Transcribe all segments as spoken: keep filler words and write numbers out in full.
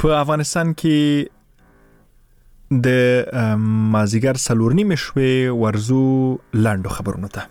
په افغانستان کې د مازیګر څلور نیمې شوې ورزو لاندو خبرونه ته.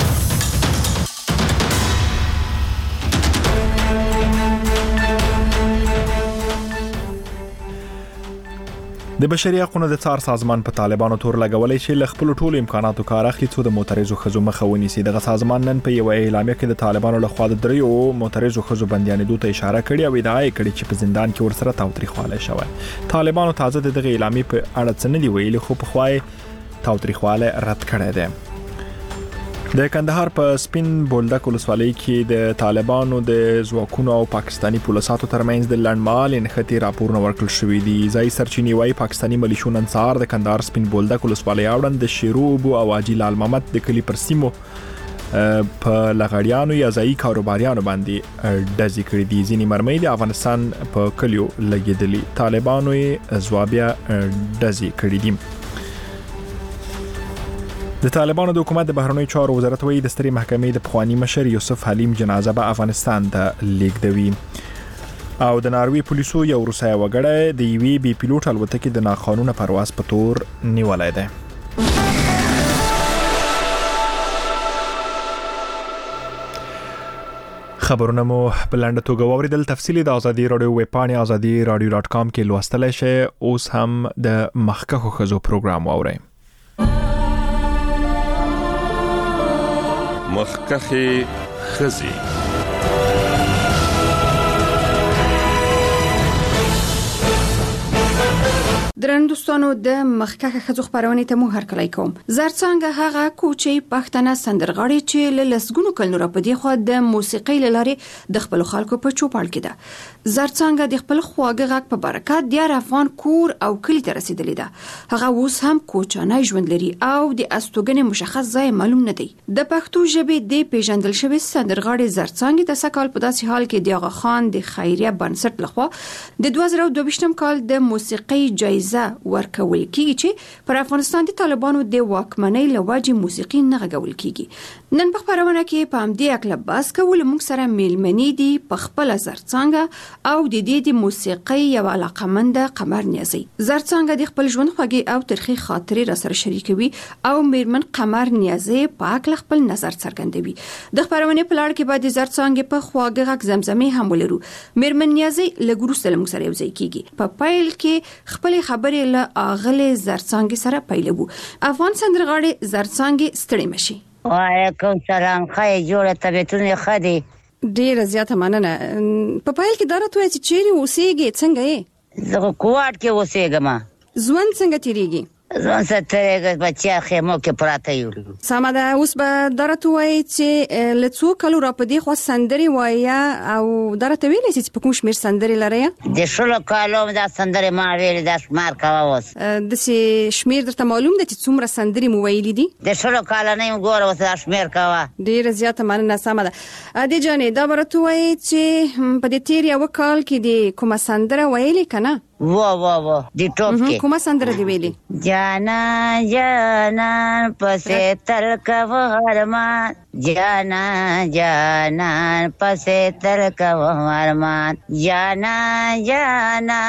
د بشري حقوقو د څار سازمان په طالبانو تور لګولې چې ل خپل ټولو امکاناتو کار اخلي څو د معترضو خزو مخه ونیسي. دغه سازمان نن په یو اعلامیه کې د طالبانو له خوا د دریو معترضو خزو بندیانېدو ته اشاره کړې او ادعا یې کړې چې په زندان کې ورسره تاوتریخوالی شوی. طالبانو تازه دغه اعلامیه په اړه څه نه دی ویلي، خو په خوای تاوتریخوالی رد کړی دی. د کندهار په سپین بولدک ولسوالۍ کې د طالبانو د ځواکونو او پاکستاني پولیسو ترمنځ د لړمال انختی راپورونه ورکړل شوې دي. ځای سرچینې وايي پاکستاني ملیشو نن سهار د کندهار سپین بولدک ولسوالۍ اړوند د شیروبو او حاجي لال محمد د کلی پر سیمو په لغړیانو یا ځایي کاروباریانو باندې ډزې کړې دي. ځینې مرمۍ د افغانستان په کلیو لګېدلي. طالبانو یې ځوابیا ډزې کړې دي. د طالبانو د حکومت د بهرنیو چارو وزارت وایي د سترې محکمې د پخوانی مشر یوسف حلیم جنازه به افغانستان ته لیږدوي. او د ناروې پولیسو یو روسي وګړی د یوې بي پیلوټ الوتکې د ناقانونه پرواز په تور نیولای دی. خبرونه مو بلند توګه واوریدل. تفصیلی د ازادي رادیو ویب پاڼې ازادي رادیو ډاټ کام کې لوستلای شئ. اوس هم د مخکخو خزو پروګرام واورئ. مخکخي خزي درندوستانو د مخکخه خزو خبرونه ته مو هرکلی کوم. زرڅانګه هغه کوچي پښتنه سندرغاړي چې له لسګونو کلونو را پدې خو د موسیقۍ لارې د خپل خلکو په چوپړ کې ده. زرڅانګه د خپل خواږه غږ په برکت د افغان کور او کلی ته رسیدلې ده. هغه اوس هم کوچانه ژوند لري او د استوګنې مشخص ځای معلوم نه دی. د پښتو ژبې د پیژندل شوی سندرغاړي زرڅانګه د سکهال په داسې حال کې د آغا خان د خیریه بنسټ لخوا د دوه زره او دوه ویشتم کال د موسیقۍ جایزه ورکول کیږي چې پر افغانستان د طالبانو د واکمنۍ لوجې موسیقي نه غوول کیږي. نن په خبرونه کې په همدې اکل باس کول موږ سره میلمنې دي په خپل زرڅانګه او د دې د موسیقۍ یو علاقمند قمر نیازي. زرڅانګه د خپل ژوند خوږی او تاریخي خاطرې را سره شریکوي او میرمن قمر نیازي په اکل خپل نظر څرګندوي. د خبرونه په لړ کې بعد زرڅانګه په خواږه غږ زمزمه هم ولرو. میرمن نیازي لګورو سره موږ سره یو ځای کیږي. په پایل کې خپل خبرې له اغله زرڅانګه سره پیلوو. افغان سندرغاړي زرڅانګه ستړي مشي. وعلیکم سلام. خای جوړه طبيعتونه خدي ډیره زیاته مننه. په پایل کې درته وایي چې چیرې اوسېږي څنګه یې؟ زه کوټ کې اوسېږم. ژوند څنګه تیریږي؟ ځان سترګې بچیا خېمو کې پراته یو. سمه ده. اوس به درته وایي چې لڅو کلو را پدې خو سندري وایا او درته ویلې چې په کوم شمیر سندري لري؟ د شلو کالو دا سندري ما ویل د شمار کاوه. اوس د شمیر درته معلوم ده چې څومره سندري مو ویلې دي؟ د شلو کالو نه ګوره اوس د شمیر کاوه. ډیره زیاته مننه. سمه ده. ا دې جانې دا ورته وایي چې په دې تیر یو کال کې د کومه سندره ویلې کنه؟ وا وا وا دی ټوپ کې کومه سندره دی ویلې؟ جانا جانا پسې تل کوه ارمان، جانا جانا پسې تل کوه ارمان، جانا جانا.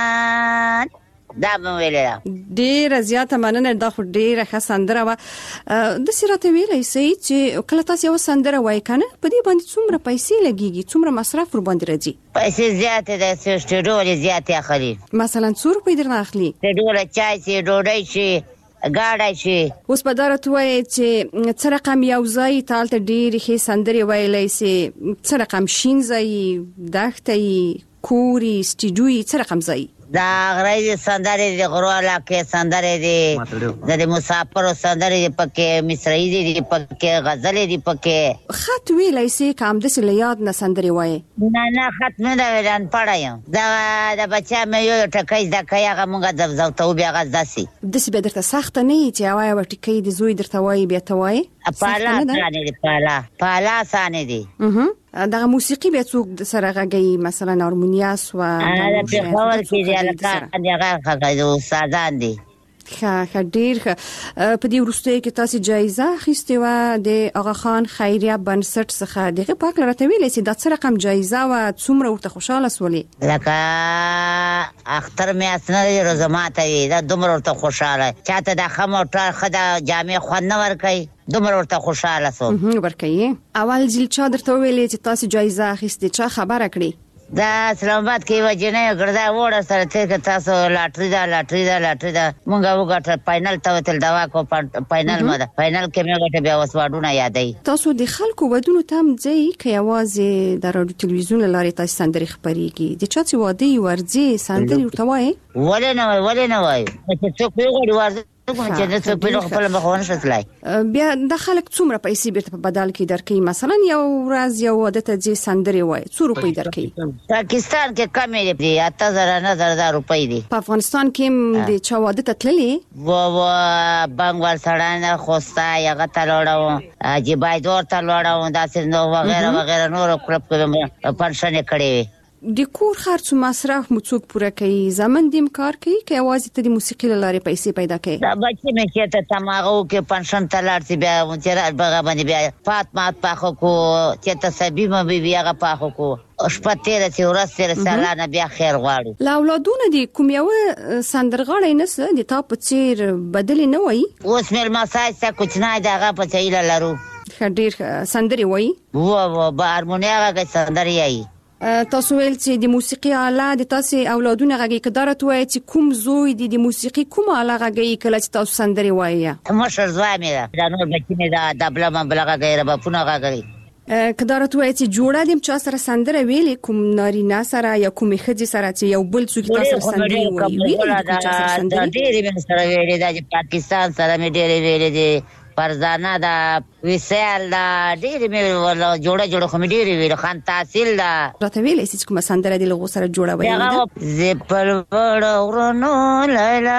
دا مې ویلې. ډیره زیاته مننه. دا خو ډیره ښه سندره وه. د سیرته ویلې سي چې کله تاسو یو سندره وای کنه په دې باندې څومره پیسې لګيږي، څومره مصرف ور باندې راځي؟ پیسې زیاتې ده. سټډول زیاتې اخلي. مثلا څو روپۍ درنه اخلي؟ سټډول چای سي ډوډۍ شي ګاډه شي. اوس په دارت وای چې څه رقم یو ځای تالته ډیره ښه سندره ویلې سي، څه رقم شین ځای دښتې کوري سټډیوي څه رقم ځای؟ دا غړي سندري د غرواله کې سندري دي، د مسافرو سندري دي پکې، مصری دي پکې، غزل دي پکې. خط ویلای سي کوم د سل یاد نه سندري وای؟ نه نه خط نه دا ولان پړایم. دا د بچا مې یو ټکای د کایغه مونږ د زوتو بیا غزداسي. د سی به درته سخت نه چې وای و ټکای د زوی درته وای بیا ته وای؟ پالا سانه دي پالا پالا سانه دي. اها دغه موسیقي به څوک سره غږی مثلا هارمونیاس و دا په خبر کې دی الکه دغه غږی استادان دي. ښه ښه ډیر ښه. په دې وروستیو کې تاسو جایزه اخیستې وه د آغا خان خیریه بنسټ څخه. دغه په اړه راته ویلی چې دا څه رقم جایزه وه، څومره ورته خوشاله سولې؟ لکه اختر میاشت نه دی روزه ماته وي، دا دومره ورته خوشاله. چاته دا ښه موټر ښه دا جامې خوند نه ورکوي، دومره ورته خوشاله سوم. ورکوي. اول ځل چا درته وویلې چې تاسو جایزه اخیستې؟ چا خبره کړې؟ دا اسلام آباد کې یوه جنۍ ګرده وړه سره تېر که تاسو لاټري ده لاټري ده لاټري ده مونږ وګټل، فاینل ته وتل دوا کو فاینل مده فاینل کې مې وګټه بیا اوس واډونه یادوي. تاسو د خلکو ودونو ته هم ځئ که یوازې د راډیو تلویزیون له لارې تاسو سندرې خپرېږي؟ د چا چې واده یې ورځې سندرې ورته وایې؟ ولې نه وایي ولې نه وایي چې څوک وغواړي ورځي چې د څه په خپل مخونه شتلای. بیا د خلک څومره پیسې بیرته په بدل کې درکې؟ مثلا یو ورځ یو واده ته ځي سندرې وایي څو روپۍ درکې؟ پاکستان کې کمې دي، اته زره نه زره روپۍ دي. په افغانستان کې د چا واده ته تللې؟ و و بنګوال سړانه خوستا یغه ته لوړو عجیبای دور ته لوړو داسې نو وغیرہ وغیرہ نور کلب کې پنشن کړي. د کور خرڅ مصرف مو څوک پوره کوي؟ زمن دیم کار کوي که یوازې ته د موسیقي له لارې پیسې پیدا کوي؟ دا بچی مې چې ته تماغو کې پنشن ته لاړ سي بیا چې بغا باندې بیا فاطمه پاخو کو چې ته سبي مې بیا هغه پاخو کو شپه تیر چې ورځ تیر سالانه بیا خیر غواړو. لا اولادونه دي کوم یو سندرغاړی نس د تا په څیر بدلی نه وای؟ اوس مې مساج ته کوچنای دغه په څیر لارو ډیر سندري وای و و با هارمونیا غږ سندري ای. تاسو ویل چې د موسیقي آله د تاسو اولادونه غږی کدارت وای چې کوم زوی د موسیقي کوم آله غږی کله چې تاسو سندري وایي؟ مشر زوی مې دا نور بچی مې دا دبله مبلغه غیر په پونه غږی کدارت وای چې جوړه دیم چا سره سندره ویلې کوم نارینه سره یا کوم خځې سره چې یو بل څوک تاسو سندري وایي ویلې چا سره سندري؟ ډېرې مې سره ویلې د پاکستان سره مې ډېرې ویلې دي، فرزانه دا وسال دا ډېرې مې ولا جوړه جوړه خو مې ډېرې ویلې، خان تحصیل دا راته ویلې چې کومه سندره دی لغو سره جوړه وایي؟ زپل وړ ورونو لیلا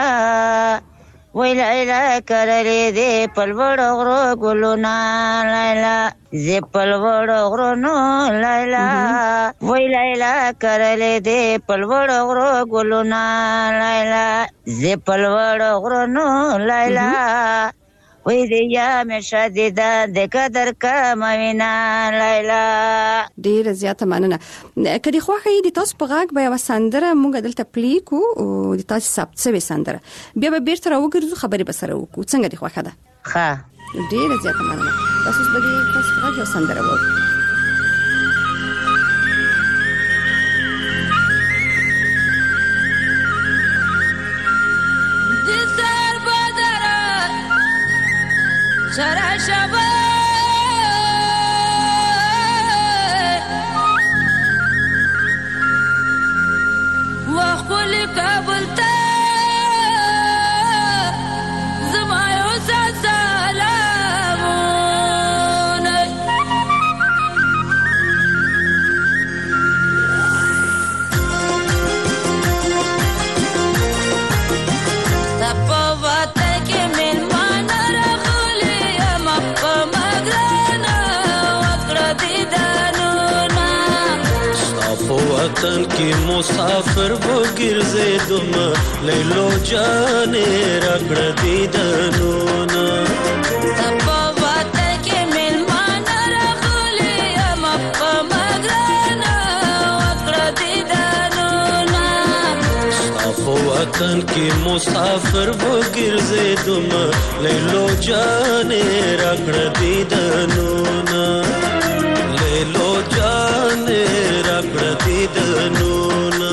وی لیلا کرلې دې پل وړ غرو ګلونا لیلا زپل وړ غرونو لیلا وی لیلا کرلې دې پل وړ غرو ګلونا لیلا زپل وړ غرونو لیلا وی دیا مې شدیدا د قدر کموینا لیلا. ډیر زیاته مننه. کدی خوښه دې تاسو په غاګ به یو سندره مونږ دلته پلی کو او د تاسو ثبت شوی سندره بیا به بیرته راوګرځو خبرې به سره وکړو. څنګه دې خوښه ده؟ ښه ډیر زیاته مننه. تاسو به دې تاسو په غاګ یو سندره وکړو. شرع شبا وخل قبل تا زمايو سلامون تپوات کې مل وطن کی مسافر وہ ګرځېدم لیلو جانې راکړه دیدنونه په وطن کې مېلمانه راغلي یم په مګرانه وکړه دیدنونه په وطن کی مسافر وہ ګرځېدم لیلو جانې راکړه دیدنونه لیلو جانې راکړه دیدنونه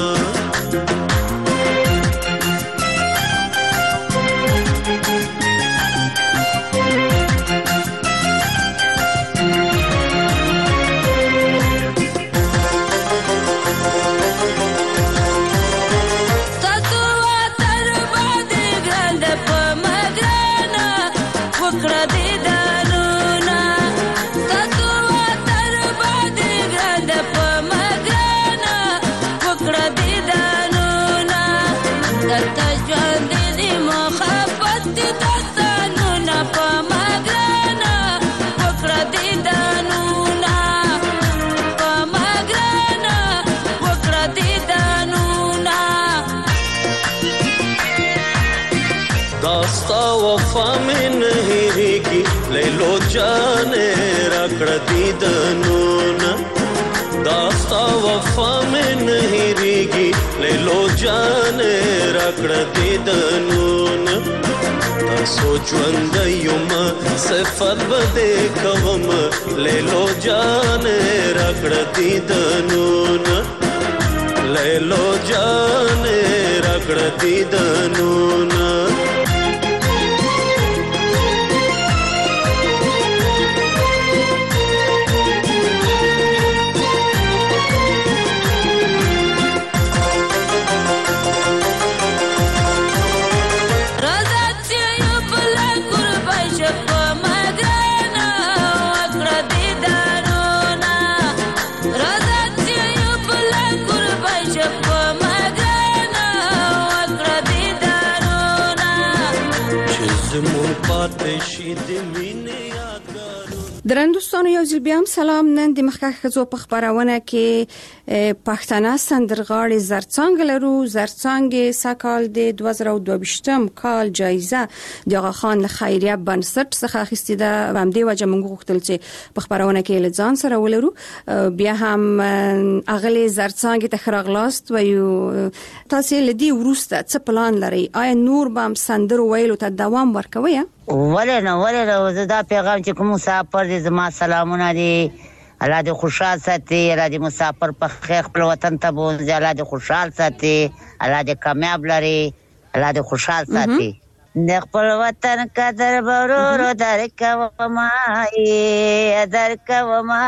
وفا مې نه هېرېږي لیلو جانې راکړه دیدنونه دا ستا وفا مې نه هېرېږي لیلو جانې راکړه دیدنونه تاسو ژوندی یم صفت به دې کوم لیلو جانې راکړه دیدنونه لیلو جانې راکړه دیدنونه درندوستانو یو ځل بیا هم سلام. نن د مخکښ ښځو په خبرونه کې پښتانه سندرغاړي زرڅانګه لرو. زرڅانګه سکهال د دوه زره او دوه ویشتم کال جایزه د آغا خان له خیریه بنسټ څخه اخیستې ده. هم دې وجه موږ غوښتل چې په خبرونه کې له ځان سره ولرو. بیا هم اغلې زرڅانګه ته خراغلاست وایو. تاسو له دې وروسته څه پلان لرئ؟ آیا نور به هم سندرو ویلو ته دوام ورکوئ؟ ولې نه ولې نه زه دا پیغام چې کوم مسافر دي زما سلامونه دي. الله دې خوشحال ساتي. الله دې مسافر په خیر خپل وطن ته بوځي. الله دې خوشحال ساتي. الله دې کامیاب لري. الله دې خوشحال ساتي. د خپل وطن قدر ورور درکوما ای درکوما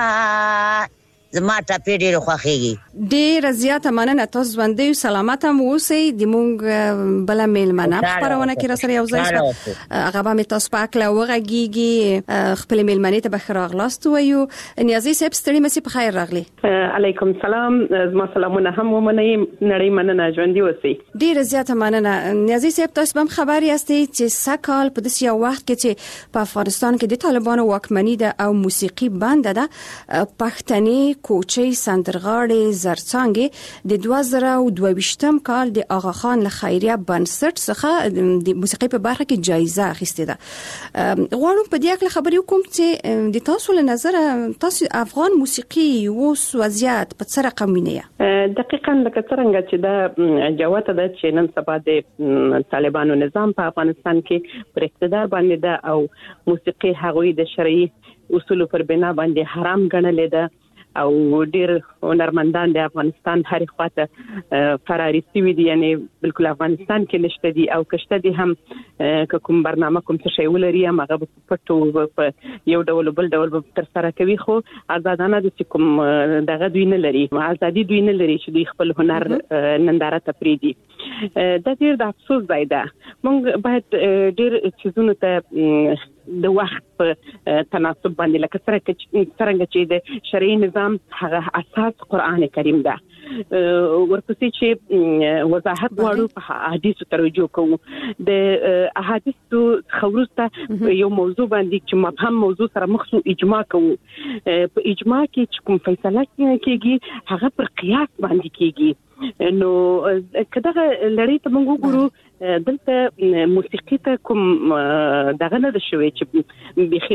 زما ټاپې ډېر خوښيږي. ډېر زیاته مننه. تاسو ژوندۍ او سلامت هم اوسئ. د مونږ بل میلمنه خبرونه کې را سره یو ځای شو. هغه به تاسو پاک لا وغږیږي. خپل میلمنې ته بخیر راغلاست وایو. نیازي صاحب ستړي مې په خیر راغلي. علیکم سلام. زما سلامونه هم ومنئ. نړۍ مننه. ژوندۍ اوسئ. ډېر زیاته مننه. نیازي صاحب تاسو هم خبر یاستئ چې سکهال په داسې یو وخت کې چې په افغانستان کې د طالبانو واکمني ده او موسیقي بند ده، پښتني کوچي سندرغاړي زرڅانګه د دوه زره او دوه ویشتم کال د آغا خان له خیریه بنسټ څخه د موسیقي په برخه کې جایزه اخیستې ده. غواړم په دې اړه خبرې وکم چې د تاسو له نظر تاسو افغان موسیقي اوس وضعیت په څه رقم وینئ؟ دقیقاً لکه څنګه چې دا جوته ده چې نن سبا د طالبانو نظام په افغانستان کې پر اقتدار باندې ده او موسیقي هغوی د شرعي اصولو پر بنا باندې حرام ګڼلې ده او ډېر هنرمندان د افغانستان هر خواته فراري سوي دي. یعنی بالکل افغانستان کې نشته دي او کشته دي هم کوم برنامه کوم څه شی ولري هم هغه پټو په یو ډول بل ډول تر سره کوي. خو آزادانه د کوم دغه دوی نه لري. آزادي دوی نه لري چې دوی خپل هنر ننداره ته پریدي. دا ډېر د افسوس ځای ده. موږ باید ډېر چیزونو ته د وخت په تناسب باندې لکه څنګه چې د شرعي نظام هغه اساس قرآن کریم ده، ورپسې چې وضاحت غواړو په احادیثو ته رجوع کوو. د احادیثو څخه وروسته یو موضوع باندې چې مبهم موضوع سره مخ شو اجماع کوو. په اجماع کې چې کوم فیصله کېږي هغه پر قیاس باندې کېږي. نو کداغه لړۍ ته موږ وګورو دلته موسیقي ته کوم دغه نه ده شوی چې بخي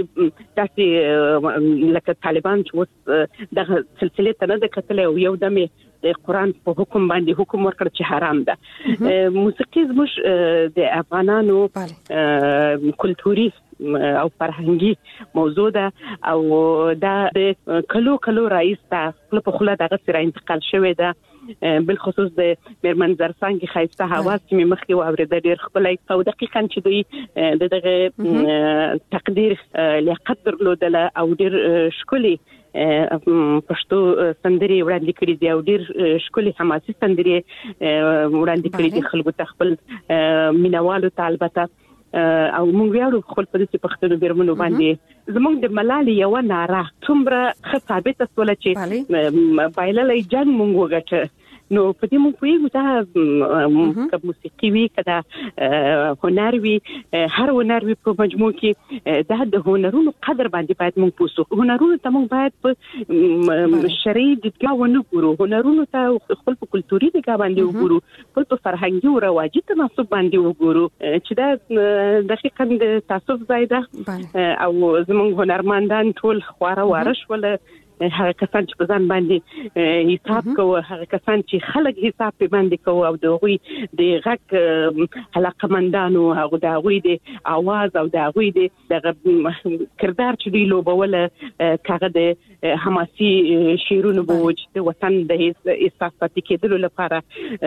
تاسو لکه طالبان چې اوس دغه سلسله ته نه ده کتلې او یو دمه د قرآن په حکم باندې حکم ورکړ چې حرام ده. موسیقي زموږ د افغانانو کلتوري او فرهنګي موضوع ده او دا د کلو کلو رئیس ته خپل په خله دغه سره انتقال شوی ده. بالخصوص د میرمن زرڅانګه خایسته حواس چې مخکې و اورېده ډېر ښکلی او دقیقاً چې دوی د دغه تقدیر لیاقت درلودله او ډېر ښکلي پښتو سندرې وړاندې کړي دي او ډېر ښکلي حماسي سندرې وړاندې کړي دي خلکو ته، خپل مینوالو ته. البته او موږ ویاړو خپل په دې پښتنو بیرمنو باندې زموږ د ملالۍ یو ناره څومره ښه ثابته شوله چې بایللې جنګ موږ وګټه نو په دې موږ پوهیږو دا که موسیقي وي که دا هنر وي هر هنر وي په مجموع کې دا د هنرونو قدر باندې باید موږ پوه سو هنرونو ته موږ باید په شرعي دیدګاه ونه ګورو هنرونو ته خپل په کلتوري دیدګاه باندې وګورو خپل په فرهنګي او رواجي تناسب باندې وګورو چې دا دقیقاً د تعصب ځای ده او زموږ هنرمندان ټول خواره واره شول هغه کسان چې په ځان باندې حساب کوي هغه کسان چې خلک حساب په باندې کوي او د غوي د غږ علاقمندانو هغه د غوي د आवाज او د غوي د کردار چې دی لوبول کاغه د حماسي شیرونو بوج د وطن د احساساتي کېدلو لپاره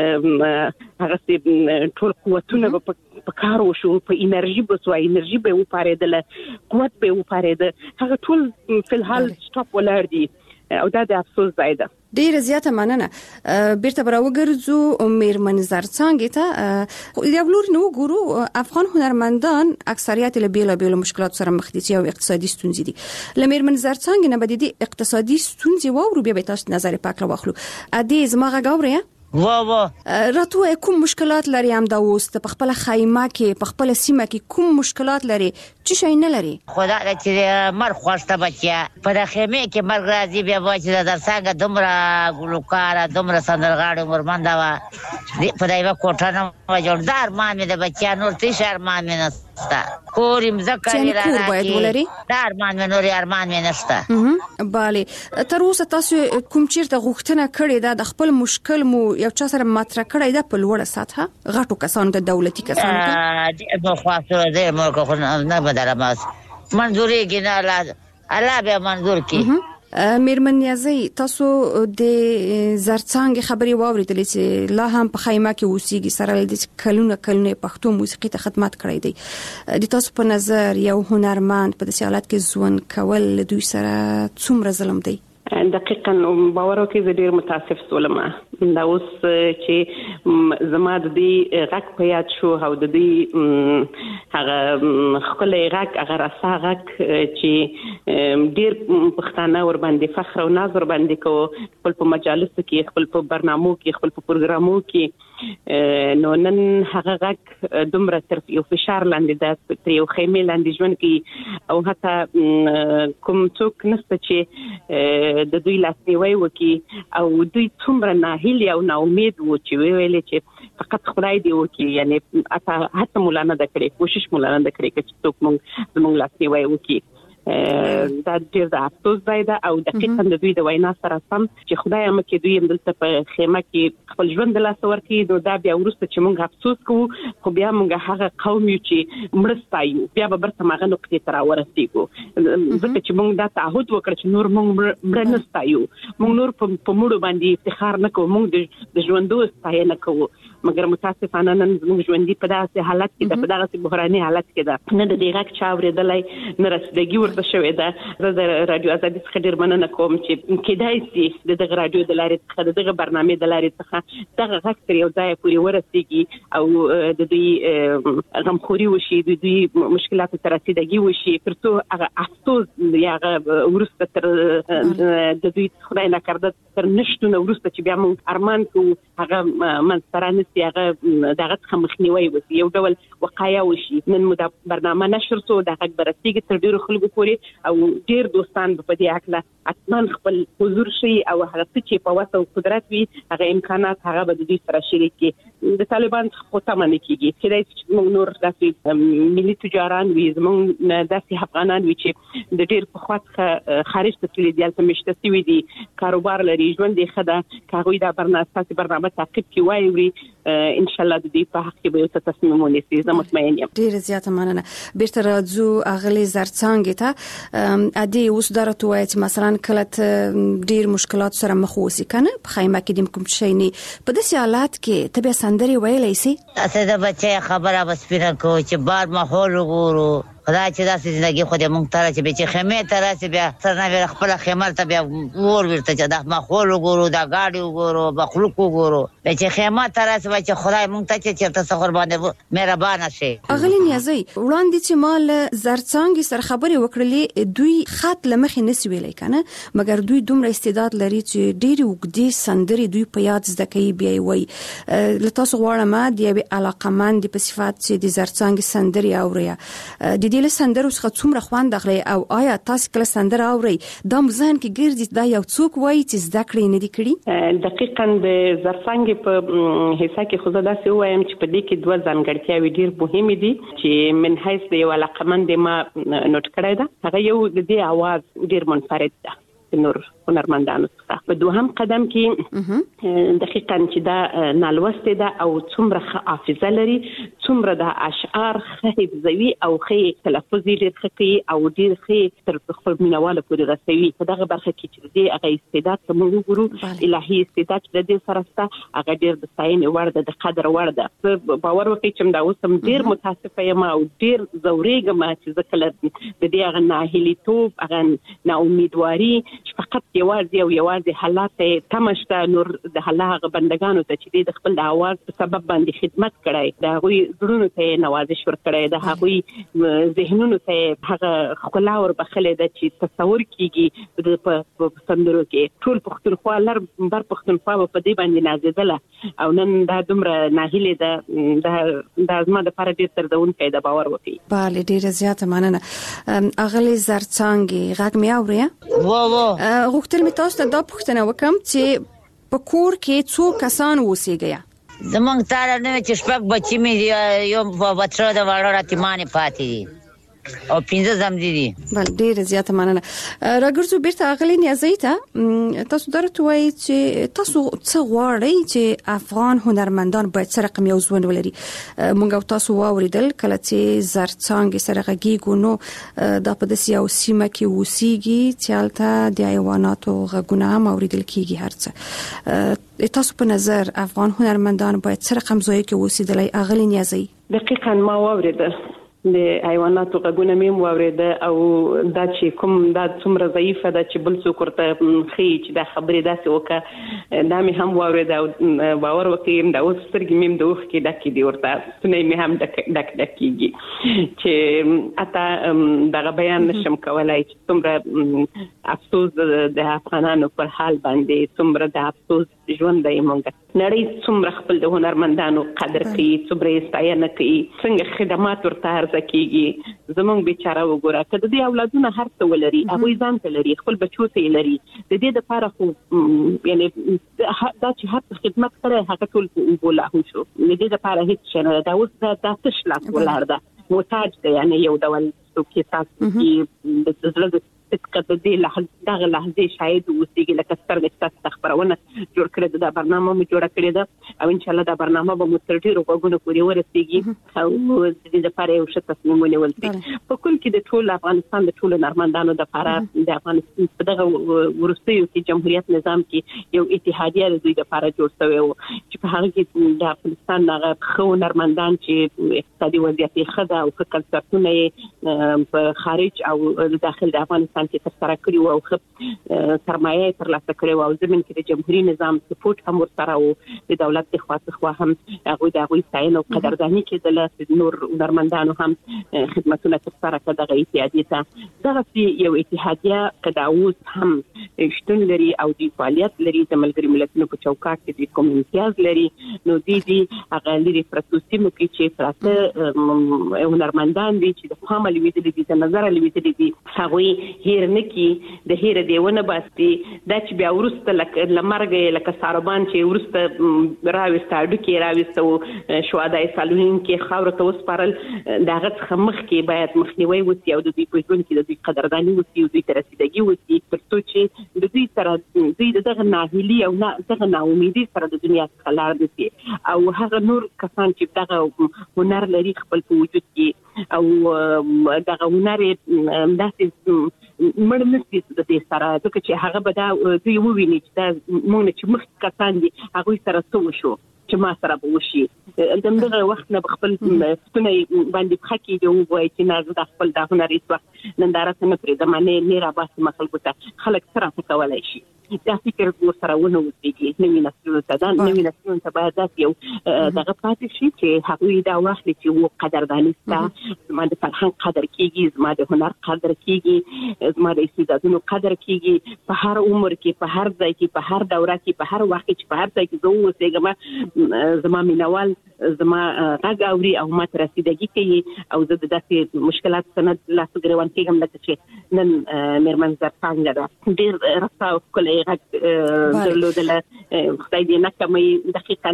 هغه ټول قوتونه په کار وشو په انرژي بسو انرژي به وپارېدل قوت به وپارېد هغه ټول په الحال سټاپ ولر دي او دا د افسوس ځای ده ډیره زیاته مننه بیرته براوګرځو میرمن زرڅانګې ته یو لور نو ګورو افغان هنرمندان اکثریت له بیل بیل مشکلات سره مخ دي او اقتصادي ستونزې دي لمرمن زرڅانګې نه بدیدي اقتصادي ستونزې وورو بیا به تاسو نظر پاک راوخلو ا دې زما غاوریا وا وا راتو کوم مشکلات لري هم دا اوس په خپل خیمه کې په خپل سیمه کې کوم مشکلات لري چې شي نه لري خدا دې چې مر خوشته بچیا په خیمه کې مرګ راځي بیا وای چې در څنګه دومره ګلوکار دومره سندرغاړي مرمنده وا په دایو کوټه نه جوړدار ما مې د بچیا نور تی شهر ما مې نستا کورم زکرې راځي دار ما مې نور ارمان مې نشتا bale تر اوسه تاسو کوم چیرته غوښتنه کړې ده د خپل مشکل مو یو چا سره مطرح کړی ده په لوړه سطحه غټو کسانو ته دولتي کسانو ته د خاصه دې مو کو نه بدل ما منظوري ګنا الله به منظور کی میرمن نیازی تاسو د زرڅانګې خبري واوریدلې چې لا هم په خیمه کې اوسېږي سره د کلونه کلونه پښتو موسیقي ته خدمت کړی دی د تاسو په نظر یو هنرمند په داسې حالت کې ژوند کول دوی سره څومره ظلم دی دقیقاً باور وکړئ زه ډیر متاسف سولم دا اوس چې زما د دې غږ په یاد شو او د دې هغه خپل غږ هغه راسا غږ چې ډیر پښتانه ور باندې فخر او ناز ور باندې کو خپل په مجالسو کې خپل په برنامو کې خپل په پروګرامو کې نو نن هغه غږ دومره تر یو فشار لاندې ده تر یو خیمه لاندې ژوند کې او حتی کوم څوک نشته چې د دوی لاسنیوي وکي او دوی څومره ناهیلي او ناامید وو چې ویلې چې فقط خدای دی وکي یعنی حتی مولانا د کړې کوشش مولانا د کړې چې څوک موږ زموږ لاسنیوي وکي دا ډیر د افسوس ځای ده او دقیقاً د دوی د وینا سره سم چې خدای هم کې دوی همدلته په خیمه کې خپل ژوند د لاس ورکړي نو دا بیا وروسته چې موږ افسوس کوو خو بیا موږ هغه قوم یو چې مړستایو بیا به برته ماغه نقطې ته راورسېږو ځکه چې موږ دا تعهد وکړ چې نور موږ مړ نه ستایو موږ نور په مړو باندې افتخار نه کوو موږ د ژوندو ستاینه کوو مګر متاسفانه نن زموږ ژوندۍ په داسې حالت کې ده په داسې بحراني حالت کې ده نه د دې غږ چا اورېدلی نه رسیدګي ورته شوې ده زه د رادیو ازادي څخه ډېر مننه کوم چې کېدای شي د دغه رادیو د لارې څخه د دغه برنامې د لارې څخه دغه غږ تر یو ځایه پورې ورسېږي او د دوی غمخوري وشي د دوی مشکلاتو ته رسیدګي وشي تر څو هغه افسوس یا هغه وروسته تر د دوی خدای نکرده تر نشتونه وروسته چې بیا موږ ارمان کوو هغه منځته رانسي هغه دغه څخه مخنیوی وشي یو ډول وقایه وشي نن مو دا برنامه نشر سو د غږ برسېږي تر ډېرو خلکو پورې او ډېر دوستان په دې اکله اتمن خپل حضور شي او هغه چې په واسه قدرت وي هغه امکانات هغه به د دې سره شریک کړي د طالبان خو تمه نه کیږي چې موږ نور داسې ملي تجاران وي زموږ داسې افغانان وي چې د ډېر په خاطر خارج ته تللي دي هلته مشته سوي دي کاروبار لري ژوند یې ښه ده که هغوی دا برنامه برنامه تعقیب کړي واوري ان شاء الله د دې په حق کې به یو څه تصمیم ونیسي زه مطمئن یم ډېره زیاته مننه بیرته راځو اغلې زرڅانګې ته ادي اوس درته وایي چې مثلا کله ډېر مشکلات سره مخ اوسې کنه په خیمه کې د کوم شي نه په داسې حالات کې ته به سندري ویلای شي اسه د بچي خبره بس پیره کو چې بار ماحول وګورو خدای چې داسې ژوندۍ خو دې موږ ته راچې بیا چې خیمې ته راسې بیا سر نه بیا خپله خیمه ته بیا ور ورته چې دا ماحول وګورو دا ګاډي وګورو مخلوق وګورو بیا چې خیمه ته راسې بیا چې خدای موږ ته چې چېرته څه ورباندې مهربانه شي. اغلې نیازۍ وړاندې چې ما له زرڅانګې سره خبرې وکړلې دوی خط له مخې نسي ویلی که نه مګر دوی دومره استعداد لري چې ډېرې اوږدې سندرې دوی په یاد زده کوي بیا یې وایي. له تاسو غواړم د یوې علاقمندې په صفت چې د زرڅانګې سندرې اورئ د دې له سندرو څخه څومره خوند اخلئ او آیا تاسو کله سندره اورئ دا مو ذهن کې ګرځي دا یو څوک وایي چې زده کړې نه دي کړي؟ دقیقاً د زرڅانګې په حصه کې خو زه داسې ووایم چې په دې کې دوه ځانګړتیاوې ډېر مهمې دي چې من حیث د یو علاقمندې ما نوټ کړی ده. هغه یو د دې اواز ډېر منفرد ده نور هنرمندانو څخه. په دوهم قدم کې دقیقاً چې دا نالوستې ده او څومره ښه حافظه لري څومره د اشعار ښه حفظوي او ښه تلفظ یې ډېر ښه کوي او ډېر ښه تر خپل مینهوالو پورې رسوي. په دغه برخه کې چې د دې هغه استعداد که موږ وګورو الهي استعداد چې د دې سره شته هغه ډېر د ستاینې وړ ده د قدر وړ ده. زه باور وکړئ چې همدا اوس هم ډېر متاسفه یم او ډېر ځورېږم چې زه کله د دې هغه ناهیلیتوب هغه ناامیدواري چې فقط یوازې او یوازې حالات ته تمه شته نور د الله هغه بندګانو ته چې د خپل د اواز په سبب باندې خدمت کړی د هغوی زړونو ته نوازش ورکړی د هغوی ذهنونو ته هغه ښکلا وربخلې ده چې تصور کېږي په سندرو کې. ټول پښتونخوا لر بر پښتونخوا به په دې باندې نازېدله او نن دا دومره ناهیلې ده دا زما دپاره ډېر دردونکی ده باور وکړي. بله ډېره زیاته مننه. اغلې زرڅانګې غږ مې اورئ؟ وو وو غوښتل مې تاسو ته دا پوښتنه وکړم چې په کور کې څو کسان اوسېږئ؟ زمونږ تاله نه وي چې شپږ بچي مې دي یو بچه د واړه راتیمانې پاتې دي او پنځه زمزي دي. بل ډېره زیاته مننه. راګرځو بیرته اغلې نیازۍ ته تاسو دا راته وایئ چې تاسو څه غواړئ چې افغان هنرمندان باید څه رقم یو ژوند ولري؟ موږ او تاسو واورېدل کله چې زرڅانګې سره غږیږو نو دا په داسې یو سیمه کې اوسېږي چې هلته د حیواناتو غږونه هم اورېدل کېږي هر څه. تاسو په نظر افغان هنرمندان باید څه رقم ځای کې اوسېدلی اغلې نیازۍ؟ دقیقاً ما واورېده د حیواناتو غږونه مې هم واورېده او دا چې کوم دا څومره ضعیفه ده چې بل څوک ورته ښیي چې دا خبرې داسې وکړه دا مې هم واورېده او باور وکړئ دا اوس سترګې مې هم د اوښکې ډکې دي ورته ستونی مې هم ډک ډک کېږي چې حتی دغه بیان نشم کولی چې څومره افسوس د افغانانو پر حال باندې څومره د افسوس ژوند دی. موږ نړۍ څومره خپل د هنرمندانو قدر کوي څومره یې ستاینه کوي څنګه خدمات ورته عرضه کېږي. زموږ بیچاره وګوره که د دې اولادونه هر څه ولري هغوی ځان ته لري خپل بچو ته یې لري د دې دپاره خو یعنې دا چې هر څه خدمت کړی هغه ټول په اوبو لاهو شو د دې دپاره هېڅ شی نه ده. دا اوس دا تش لاس ولاړ ده محتاج دی یعنې یو ډول څوک چې تاسو کې د زړه د صدقه د دې لحظې دغه لحظې شاهد اوسېږي لکه سترګې ستاسو ته خپرونه جوړ کړې ده دا برنامه مو جوړه کړې ده او انشاءالله دا برنامه به مو تر ډېرو غوږونو پورې ورسېږي او د دې دپاره یو ښه تصمیم ونیول شي. په کل کې د ټول افغانستان د ټولو هنرمندانو دپاره د افغانستان په دغه وروستیو کې جمهوریت نظام کې یو اتحادیه د دوی دپاره جوړ شوی و چې په هغه کې د افغانستان هغه ښه هنرمندان چې اقتصادي وضعیت یې ښه ده او ښه کنسرتونه یې په خارج او داخل د افغانستان کې ترسره کړي وو او ښه سرمایه یې ترلاسه کړې وه او زمین کې د جمهوري نظام سپورټ هم ورسره و د دولت د خوا څخه هم هغوی د هغوی ستاینه او قدرداني کېدله نور هنرمندانو هم خدمتونه ترسره کړه دغه اتحادیې ته. دغسې یو اتحادیه که دا اوس هم شتون لري او دوی فعالیت لري د ملګري ملتونو په چوکاټ کې دوی کوم امتیاز لري نو دوی دي هغه لرې پرتو سیمو کې چې پراته هنرمندان دي چې د پامه لوېدلي دي د نظره لوېدلي دي هغوی هیر نه کی د هیر دیونه باسي دا چې بیا ورسته لکه لمرګ لکه ساربان چې ورسته راوسته ډکه راوسته شوادای سالون کې خاور ته وسپارل داغه څخه مخ کې باید مخنیوي وسی او د دې په ژوند کې د دې قدرداني وسی او د دې رسیدګي وسی ترڅو چې د دې سره دوی دغه ناهیلي او نه دغه ناامیدي سره د دنیا څخه لاړ دي او هغه نور کسان چې دغه هنر لري خپل په وجود کې او دغه هنر داسې مړ نشي د دې سره ځکه چې هغه به دا دوی وویني چې دا مونږ چې مخکې کسان دي هغوی سره څه وشو چې ما سره به وشي دغه وخت نه خپل ستونی باندې بخکې دی وایي چې نه زه خپل د هنر هیڅ وخت ننداره نه پرېږدم نه نه راباسي خلکو ته خلک سره کولای شي دا فکر ورسره ونه وځي نوې نسلونو ته دا نوې نسلونو ته باید داسې یو دغه پاتې شي چې هغوی دا واخلي چې و قدرداني سته زما د فرهنګ قدر کېږي زما د هنر قدر کېږي زما د استعدادونو قدر کېږي په هر عمر کې په هر ځای کې په هر دوره کې په هر وخت کې په هر ځای کې زه اوسېږم زما مینوال زما غږ اوري او ما ته رسیدګي کوي او زه د داسې مشکلات سند لاسو ګرېوان کېږم لکه چې نن مېرمن زرڅانګه ده ډېر رسا او ښکلی غږ درلودله خدای دې نه کموي دقیقا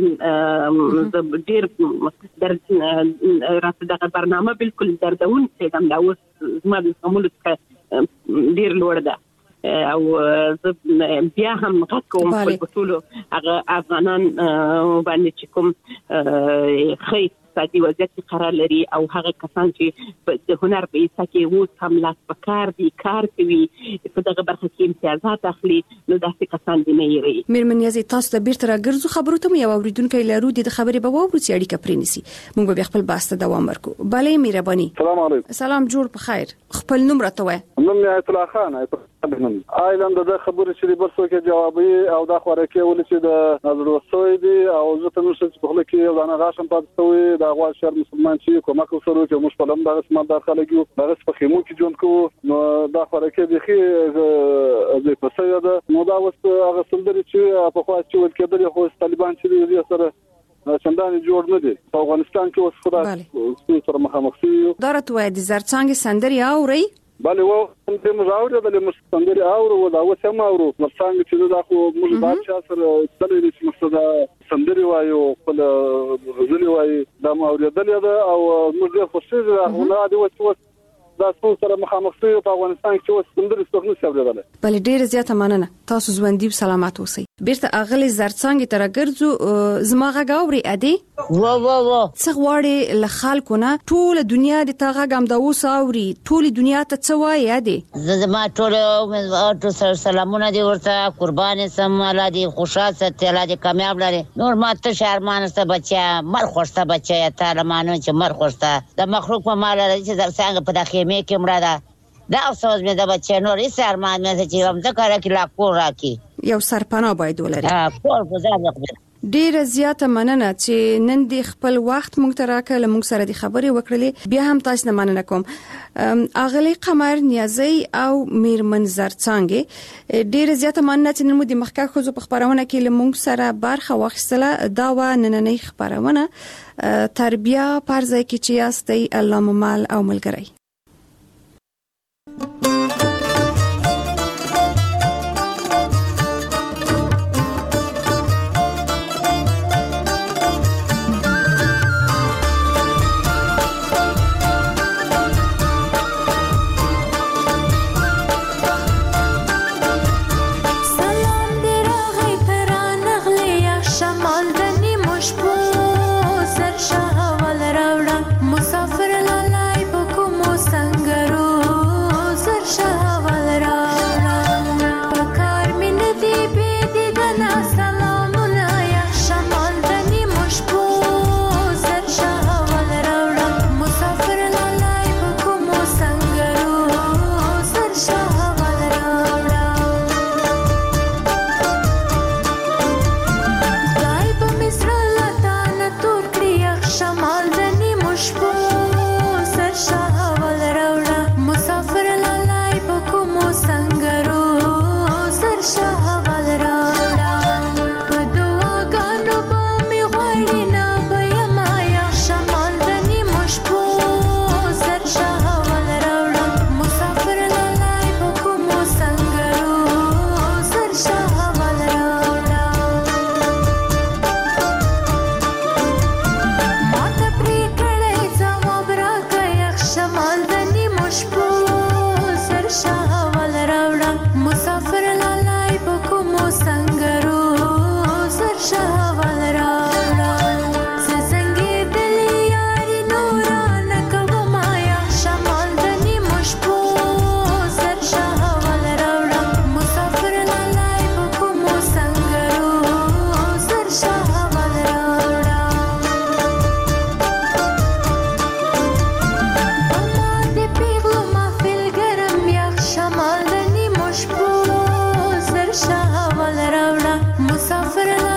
ډېر در راته دغه برنامه بالکل دردونکی ده دا اوس زما د زغملو څخه ډېر لوړ ده او زه بیا هم غږ کوم په ټولو هغه افغانان باندې چې کوم ښه اقتصادي وضعیت کې قرار لري او هغه کسان چې د هنر په ایسا کې اوس هم لاس په کار دي کار کوي په دغه برخه کې امتیازات اخلي نو داسې کسان دي نه یری مېرمن نیازي تاسو ته بیرته راګرځو خبرو ته یو اوریدونکو لرو د خبرې به واورو چې اړیکه پرېنیسي موږ به خپل باسته دوام ورکو بله مهرباني سلام علیکم سلام جوړ په خیر خپل نوم راته وای نوم یې ایت الله خان آیلند د خبرې چې بل څوک جوابي او د خوراکي ول چې د نظر وسوي دي او زه ته نو څه په خله کې دا نه غاشم پاتې شوی دا غوا شر مسلمان چې کومه کوسرو چې موږ په لمبه رسمه داخله کیو هغه په خیمو کې جون کو نو دا خوراکي دي خې د پسې دا نو دا وس هغه سندري چې په خوا چې ول کېدل خو طالبان چې دي سره څنګه جوړ نه دي په افغانستان کې اوس خدا سره مخامخ شي دا راته وای د زرڅانګ سندري اوري بله و هم دې مزاوره د مستندري اورو او دا وسم اورو څنګه چې دا خو موږ بادشاہ سره تللی چې مستدا سندري وایو خپل غزلي وایي دا اوریدل دا او موږ د خوشي غوڼه دی وڅ دا څو سره مخامخ شي په افغانستان کې اوس سندري څوک نه شوړل بل ډیر زیاته مننه تاسو ژوندۍ سلامات اوسئ بیرته اغلی زرڅانګ ته راګرځو زما غږ اوري ادي وا وا وا څنګه واړې له خلکو نه ټول دنیا د تا غږ هم دا اوس اوري ټول دنیا ته څه وایي ادي زما ټول ټول سلامونه دي ورته قربان سم الله دي خوشاله ست الله دي کامیاب لري نور ماته شهرمان سره بچا مر خوشته بچا تعالی مانو چې مر خوشته د مخلوق په مال لري چې زرڅانګ په داخې مې کې مړه دا افسوس مې د بچا نور هیڅ ارمان مې چې هم ځکه راکې لا کور راکې یو سرپناه باید ولري ها کور گزار وکړي ډیره زیاته مننه چې نن د خپل وخت مونږ ته راکړل مونږ سره د خبرې وکړلې بیا هم تاسو نه مننه کوم اغلی قمر نیازي او میرمن زرڅانګ ډیره زیاته مننه چې نن مو د مخکې خو په خبرونه کې مونږ سره برخه واخیستله دا و نننۍ خبرونه تربیه پرځای کې چې یاستئ الله ممال او ملګری مسافر لاله په کومو Para